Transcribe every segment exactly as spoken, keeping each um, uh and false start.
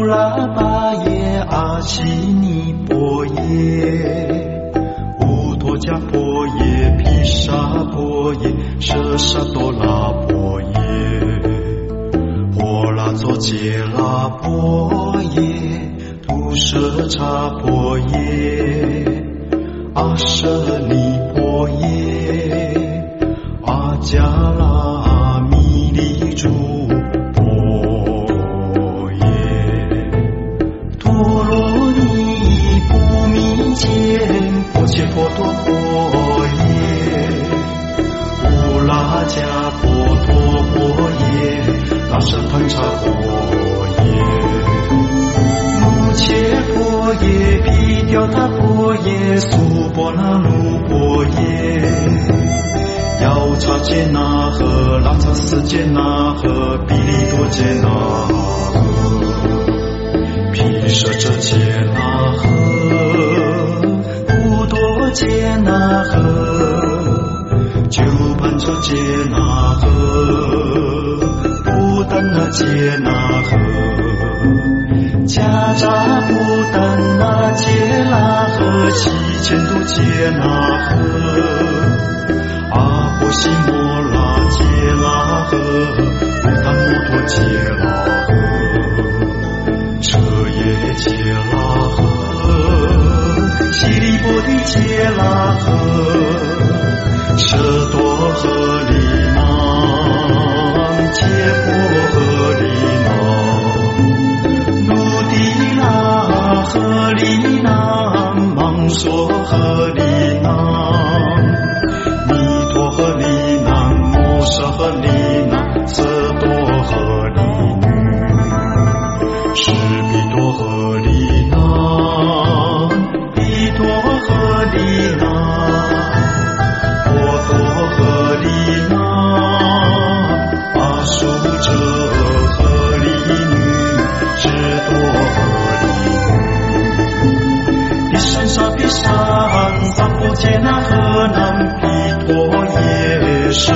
拉巴耶阿悉尼波耶乌陀迦波耶毗沙波耶舍沙多拉波耶婆拉佐杰拉波耶图舍查波耶阿舍尼波耶阿迦拉弥利珠波耶陀罗尼布弥坚波切波多波耶乌拉迦波多波耶拉舍团查波耶目切波耶毗雕他波耶苏波那鲁波耶要查杰那呵拉查斯杰那呵比利多杰那呵毗舍遮杰那呵乌多杰那呵九盘遮杰那呵布丹那杰那呵迦扎布丹那杰那呵悉前度杰那呵阿波西摩拉杰拉呵布丹摩托杰拉呵彻耶杰拉呵悉利波提杰拉呵舍多呵利囊切波呵利囊努迪拉呵利囊芒索呵利囊弥陀呵利囊摩舍呵利囊色多呵利女是比多呵利囊比多呵利囊波多呵利囊阿苏遮呵利女智多呵利女毗山沙毗山萨婆杰那呵南毗陀耶舍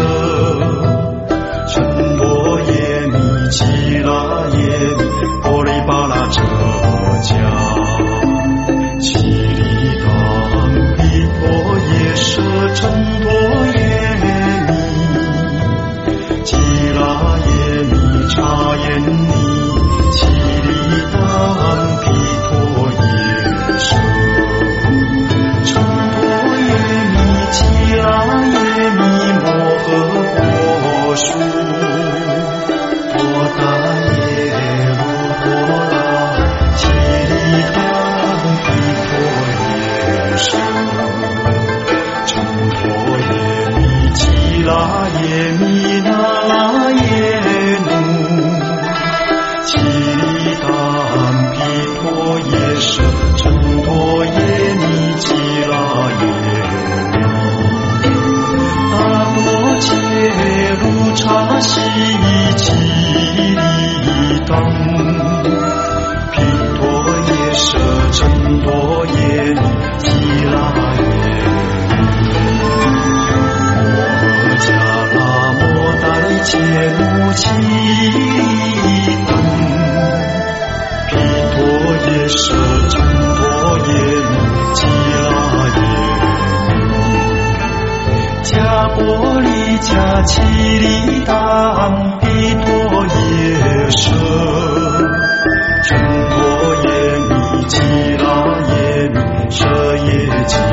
陈多耶弥吉拉耶弥波利巴拉遮迦其利当毗陀耶舍陈多耶弥吉拉耶弥查耶尼其利当毗陀耶舍陈多耶弥吉拉耶弥摩诃波输多达耶卢多拉其利当毗陀耶舍陈多耶弥吉拉耶弥那拉耶努其利当毗陀耶舍陈多耶弥吉拉耶努大多切卢查悉其利当毗陀耶舍陈多耶弥吉拉耶摩诃迦拉摩达利切努其利当毗陀耶舍陈多耶弥吉拉耶迦波利迦其利当毗陀耶舍陈多耶弥吉拉耶弥舍耶吉